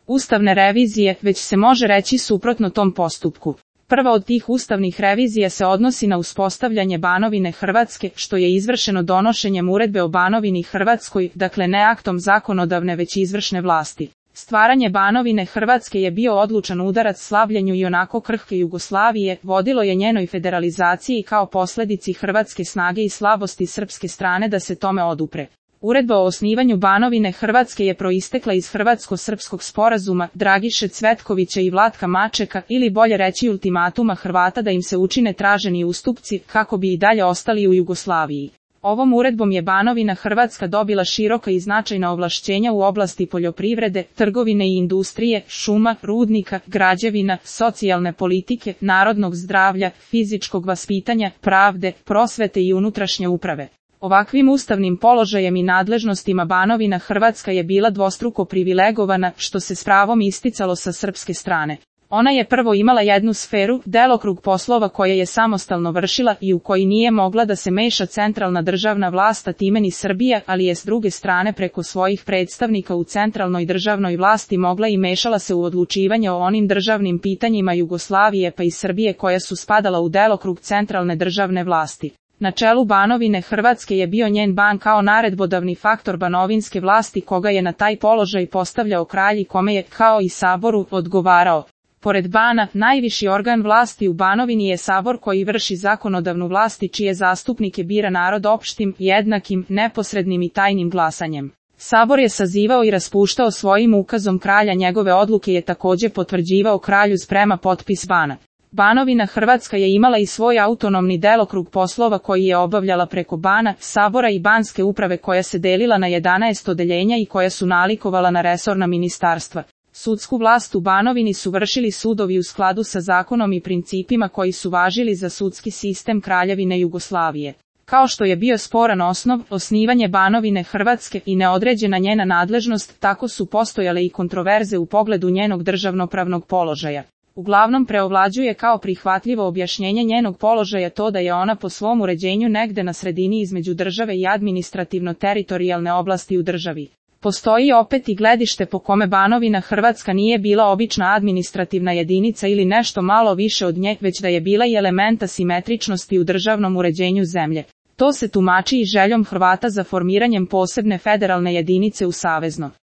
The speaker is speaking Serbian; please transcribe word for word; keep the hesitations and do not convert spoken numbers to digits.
ustavne revizije, već se može reći suprotno tom postupku. Prva od tih ustavnih revizija se odnosi na uspostavljanje Banovine Hrvatske, što je izvršeno donošenjem uredbe o Banovini Hrvatskoj, dakle ne aktom zakonodavne već izvršne vlasti. Stvaranje Banovine Hrvatske je bio odlučan udarac slavljenju i onako krhke Jugoslavije, vodilo je njenoj federalizaciji kao posljedici hrvatske snage i slabosti srpske strane da se tome odupre. Uredba o osnivanju Banovine Hrvatske je proistekla iz Hrvatsko-srpskog sporazuma Dragiše Cvetkovića i Vlatka Mačeka, ili bolje reći ultimatuma Hrvata da im se učine traženi ustupci kako bi i dalje ostali u Jugoslaviji. Ovom uredbom je Banovina Hrvatska dobila široka i značajna ovlašćenja u oblasti poljoprivrede, trgovine i industrije, šuma, rudnika, građevina, socijalne politike, narodnog zdravlja, fizičkog vaspitanja, pravde, prosvete i unutrašnje uprave. Ovakvim ustavnim položajem i nadležnostima Banovina Hrvatska je bila dvostruko privilegovana, što se s pravom isticalo sa srpske strane. Ona je prvo imala jednu sferu, delokrug poslova koje je samostalno vršila i u koji nije mogla da se meša centralna državna vlast, a time ni Srbija, ali je s druge strane preko svojih predstavnika u centralnoj državnoj vlasti mogla i mešala se u odlučivanje o onim državnim pitanjima Jugoslavije pa i Srbije koja su spadala u delokrug centralne državne vlasti. Na čelu Banovine Hrvatske je bio njen ban kao naredbodavni faktor banovinske vlasti koga je na taj položaj postavljao kralj i kome je, kao i saboru, odgovarao. Pored bana, najviši organ vlasti u Banovini je sabor koji vrši zakonodavnu vlast i čije zastupnike bira narod opštim, jednakim, neposrednim i tajnim glasanjem. Sabor je sazivao i raspuštao svojim ukazom kralja, njegove odluke je također potvrđivao kralju sprema potpis bana. Banovina Hrvatska je imala i svoj autonomni delokrug poslova koji je obavljala preko bana, sabora i banske uprave koja se delila na jedanaest odeljenja i koja su nalikovala na resorna ministarstva. Sudsku vlast u Banovini su vršili sudovi u skladu sa zakonom i principima koji su važili za sudski sistem Kraljevine Jugoslavije. Kao što je bio sporan osnov, osnivanje Banovine Hrvatske i neodređena njena nadležnost, tako su postojale i kontroverze u pogledu njenog državnopravnog položaja. Uglavnom preovlađuje kao prihvatljivo objašnjenje njenog položaja to da je ona po svom uređenju negde na sredini između države i administrativno-teritorijalne oblasti u državi. Postoji opet i gledište po kome Banovina Hrvatska nije bila obična administrativna jedinica ili nešto malo više od nje, već da je bila i elementa simetričnosti u državnom uređenju zemlje. To se tumači i željom Hrvata za formiranjem posebne federalne jedinice u savezno